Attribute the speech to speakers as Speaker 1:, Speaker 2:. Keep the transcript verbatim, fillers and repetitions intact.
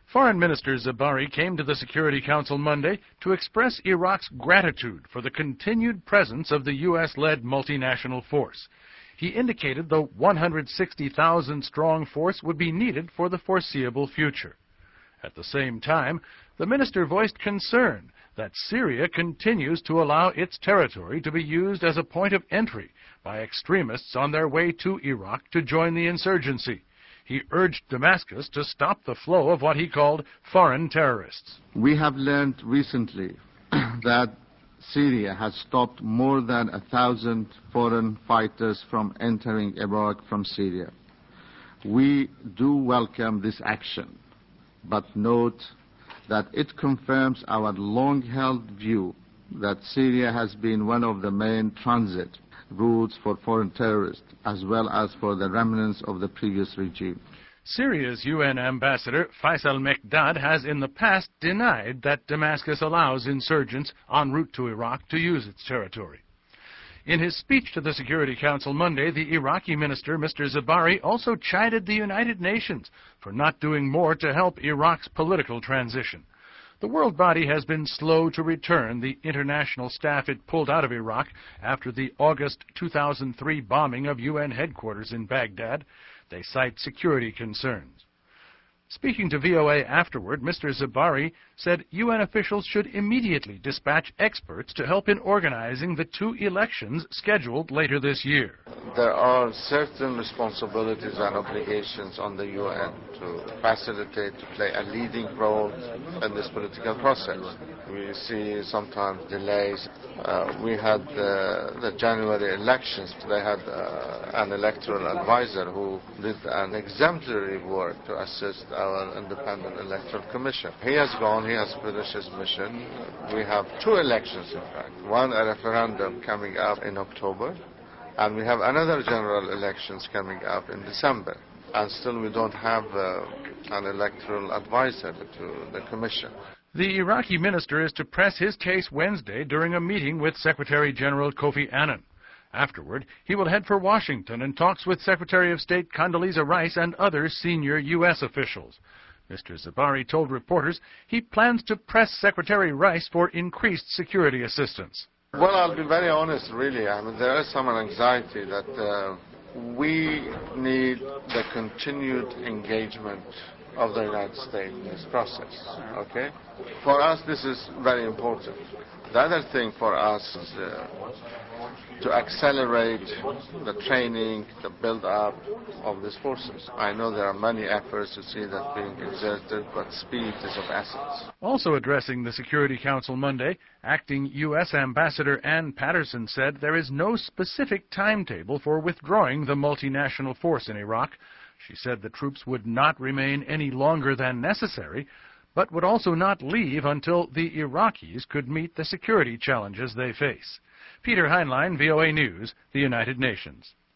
Speaker 1: Foreign Minister Zabari came to the Security Council Monday to express Iraq's gratitude for the continued presence of the U S-led multinational force. He indicated the one hundred sixty thousand strong force would be needed for the foreseeable future. At the same time, the minister voiced concern that Syria continues to allow its territory to be used as a point of entry by extremists on their way to Iraq to join the insurgency. He urged Damascus to stop the flow of what he called foreign terrorists.
Speaker 2: We have learned recently that Syria has stopped more than a thousand foreign fighters from entering Iraq from Syria. We do welcome this action, but note that it confirms our long-held view that Syria has been one of the main transit routes for foreign terrorists, as well as for the remnants of the previous regime.
Speaker 1: Syria's U N ambassador Faisal Mekdad has in the past denied that Damascus allows insurgents en route to Iraq to use its territory. In his speech to the Security Council Monday, the Iraqi minister, Mister Zabari, also chided the United Nations for not doing more to help Iraq's political transition. The world body has been slow to return the international staff it pulled out of Iraq after the August two thousand three bombing of U N headquarters in Baghdad. They cite security concerns. Speaking to V O A afterward, Mister Zabari said U N officials should immediately dispatch experts to help in organizing the two elections scheduled later this year.
Speaker 3: There are certain responsibilities and obligations on the U N to facilitate, to play a leading role in this political process. We see sometimes delays. Uh, we had uh, the January elections. They had uh, an electoral advisor who did an exemplary work to assist our independent electoral commission. He has gone, he has finished his mission. We have two elections, in fact. One, a referendum coming up in October, and we have another general elections coming up in December. And still we don't have uh, an electoral advisor to the commission.
Speaker 1: The Iraqi minister is to press his case Wednesday during a meeting with Secretary General Kofi Annan. Afterward, he will head for Washington and talks with Secretary of State Condoleezza Rice and other senior U S officials. Mister Zabari told reporters he plans to press Secretary Rice for increased security assistance.
Speaker 3: Well, I'll be very honest, really. I mean, there is some anxiety that uh, we need the continued engagement of the United States in this process, okay? For us, this is very important. The other thing for us is uh, to accelerate the training, the build-up of these forces. I know there are many efforts to see that being exerted, but speed is of essence.
Speaker 1: Also addressing the Security Council Monday, acting U S Ambassador Ann Patterson said there is no specific timetable for withdrawing the multinational force in Iraq. She said the troops would not remain any longer than necessary, but would also not leave until the Iraqis could meet the security challenges they face. Peter Heinlein, V O A News, the United Nations.